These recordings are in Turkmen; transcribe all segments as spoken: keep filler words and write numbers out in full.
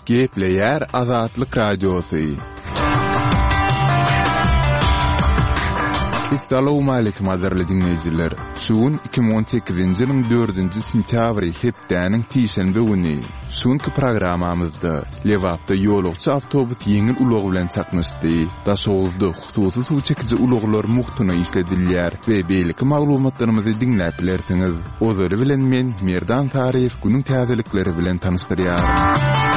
Gepleyer Azatlyk Radiosu. Assalamu alaykum aziz dinleyijiler. Şuun iki bin on sekizinji ýylyň dördünji sentýabry hepdäniň tişenbe güni. Şuňky programamyzda Lewapda ýolagçy awtobus ýeňil ulag bilen çakmışdy. Daşowuzda hususy suw çekiji ulaglar muhtuny isledilýär we beýleki maglumatlarymyzy dinläp bilersiňiz. Ozary bilen men Merdan Taryýew günüň täzelikleri bilen tanışdyrýar.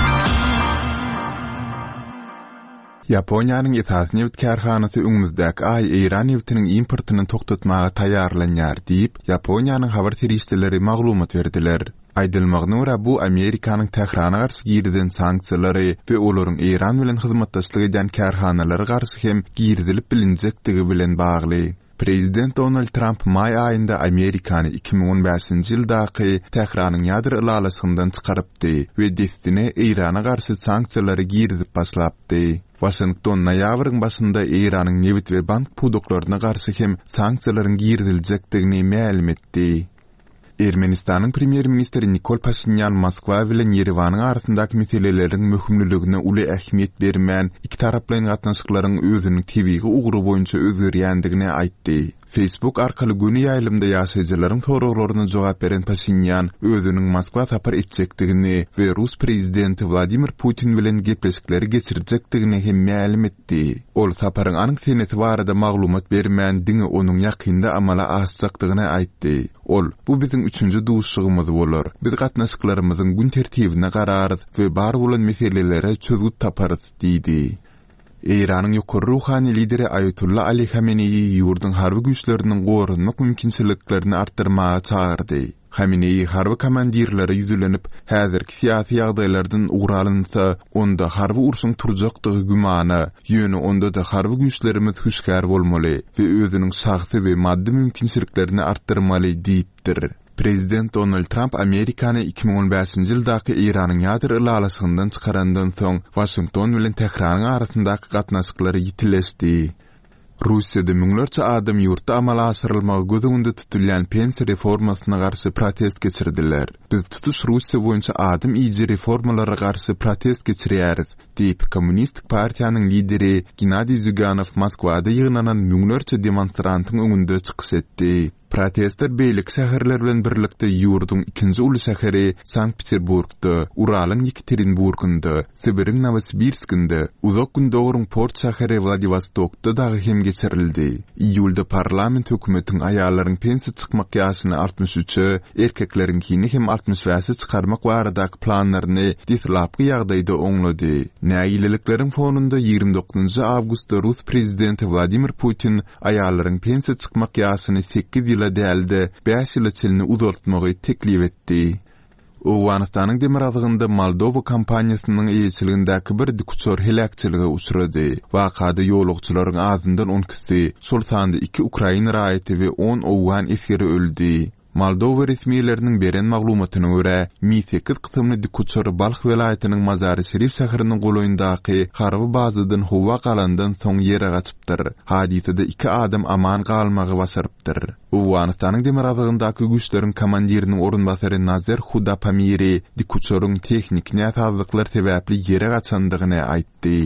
Japoniýanyň esas neft karhanasy öňümüzdäki ay Iran neftiniň importyny toktatmaga taýýarlanýar diýip Japoniýanyň habar serişleri maglumat berdiler. Aýdylmagyna bu Amerikanyň Tehrana garşy girdilen sanksiýalary we olaryň Iran bilen hyzmatdaşlyk eden karhanalary garşy hem girdilip bilinjekdigi bilen bagly. Prezident Donald Trump may ayında Amerikany iki bin on beşinji ýyldaky Tehranyň ýadyr ýalaşygyndan çykarypdy we destine Irana garşy sanksiýalary girdip başlapdy. Washington noýabryň başynda Iranyň neft we bank pudoklaryna garşy hem sanksiýalaryň girdiljekdigini ma'lum etdi. Ermenistanyň premier ministri Nikol Pashinyan Moskwa bilen Yerewanyň arasyndaky meseleleriň möhümliligine uly ähmiýet bermän iki taraplyň gatnaşyklaryň özüniň tebigi ugry boýunça özgerýändigini aýtdy. Facebook arkaly güni ýaýlymda ýaşaýjylaryň soraklaryna jogap beren Pashinyan özüniň Moskwa tapar etjekdigini we Rus prezidenti Vladimir Putin bilen gepleşikleri geçirjekdigini hem ma'lum etdi. Ol taparyň anyk seneti barada maglumat bermän diňe onuň ýakynda amala asjakdygyny aýtdy. Ol, bu bizim üçüncü duşşygymyz bolar. Biz gatnaşyklarymyzyň gün tertibine gararys we bar bolan meselelere çözgüt taparys diýdi. Iranyň ýokary ruhany lideri Ayatullah Ali Khamenei ýurduň harby güýçleriniň gorunmak mümkinçiliklerini artdyrmaga çağırdy. Khamenei harby komandirleri ýüzlenip, häzirki syýasy ýagdaýlardan ugralynsa, onda harby urşuň turjakdygy gümany, ýöne onda da harby güýçlerimiz hüşkär bolmaly we özüniň şahsy we maddi mümkinçiliklerini artdyrmaly diýipdir. Prezident Donald Trump Amerikany iki bin on beşinji ýyldaky Iranyň ýadyr ýalaşygyndan çykarandan soň Washington bilen Tehranyň arasyndaky gatnaşyklary ýitileşdi. Russiýada müňlerçe adam ýurtda amala asyrylmagy gözüňde tutulýan pensiýa reformasyna garşy protest geçirdiler. Biz tutuş Russiýa boýunça adam iýji reformalara garşy protest geçirýäris diýip Kommunistik partiýanyň lideri Gennadiy Zyuganow Moskwada ýygnanan müňlerçe demonstrantyň öňünde çykyş etdi. Protestler beýlik şäherler bilen birlikde ýurduň ikinji uly şäheri Sankt-Peterburgda, Uralyň Yekaterinburgynda, Sibiriň Novosibirskynda, uzak gündogyň port şäheri Vladivostokda da hem geçirildi. Iýulda parlament hökümetiň aýallaryň pensiýa çykmak ýaşyny altmış üçe, erkeklerinkini hem altmış beşe çykarmak baradaky planlaryny dislapky ýagdaýda oňlady. Näýilikleriň fonunda ýygrimi dokuzunji awgustda Rus prezidenti Vladimir Putin aýallaryň pensiýa çykmak ýaşyny sekiz ýyla däldi, beş ýyla çelini uzartmagy teklip etdi. Owganistanyň demir azygynda Moldova kompaniýasynyň ýeşiligindäki bir dikuçor helakçylyga uçrady. Wakada ýolagçylaryň azyndan on kişi, şol sanda iki Ukraina raýaty we on owgan esgeri öldü. Moldova resmiýetleriniň beren maglumatyna görä, sekiz kysymly dikuçor Balx welaýatynyň Mazary Şerif şäheriniň goloýundaky harby bazadan howa galandan soň ýere gaçypdyr. Hadisede iki adam aman galmagy basarypdyr. Owganistanyň demir azygyndaky güýçleriň komandiriniň orunbasary Nazer Hudapamiri dikuçoryň tehnik näsazlyklar sebäpli ýere gaçandygyny aýtdy.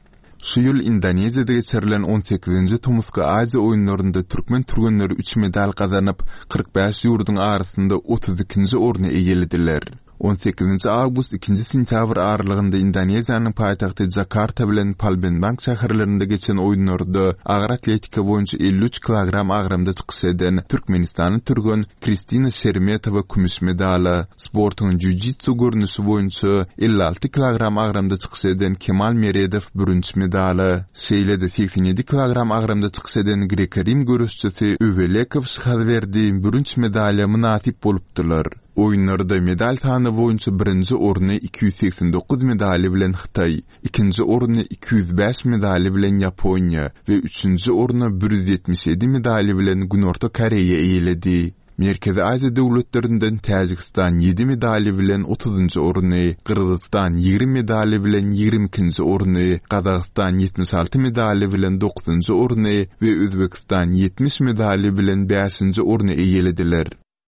Şu ýyl Indoneziýada geçirilen on sekizinji Tomuska Aziýa oýunlarynda türkmen türgenleri üç medal gazanyp kırk beş ýurduň arasynda otuz ikinji orny egellediler. on sekizinji awgust ikinji sentýabr aralygynda Indoneziýanyň paýtagty Jakarta bilen Palembang şäherlerinde geçen oýunlarda agyr atletika boýunça elli üç kilogram agramda çykyş eden Türkmenistanyň türgen Kristina Şermetowa kümüş medala, sportyň jiu-jitsu görnüşi boýunça elli alty kilogram agramda çykyş eden Kemal Meredow birinji medala, şeýlede seksen ýedi kilogram agramda çykyş eden Grek-Rim görüşçüsi Övelekov şahberdi birinji medalya munasip bolupdylar. Oýunlarda medal sany boýunça birinji orny iki yüz seksen dokuz medali bilen Xitay, ikinji orny iki yüz beş medali bilen Yaponiýa we üçünji orny bir yüz ýetmiş ýedi medali bilen Günorta Koreýa eýledi. Merkezi Aziýa döwletlerinden Täjikistan ýedi medali bilen otuzunji orny, Kyrgyzstan ýigri medali bilen ýigirmi ikinji orny, Kazakystan ýetmiş alty medali bilen dokuzunji orny we Özbekistan ýetmiş medali bilen beşinji orny eýlediler.